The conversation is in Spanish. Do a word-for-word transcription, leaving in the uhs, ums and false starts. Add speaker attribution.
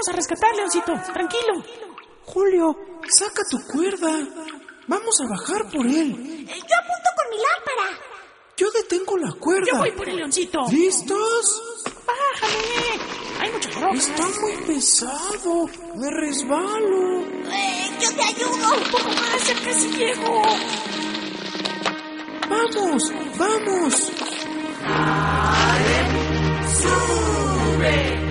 Speaker 1: vamos a rescatar, Leoncito. Tranquilo.
Speaker 2: Julio, saca tu cuerda. Vamos a bajar por él.
Speaker 3: Yo apunto con mi lámpara.
Speaker 2: Yo detengo la cuerda.
Speaker 1: Yo voy por el Leoncito.
Speaker 2: ¿Listos?
Speaker 1: Bájame. Hay muchas rocas.
Speaker 2: Está muy pesado. Me resbalo.
Speaker 3: Eh, yo te ayudo.
Speaker 1: Un poco más, ya casi llego.
Speaker 2: Vamos, vamos.
Speaker 4: ¡Sube!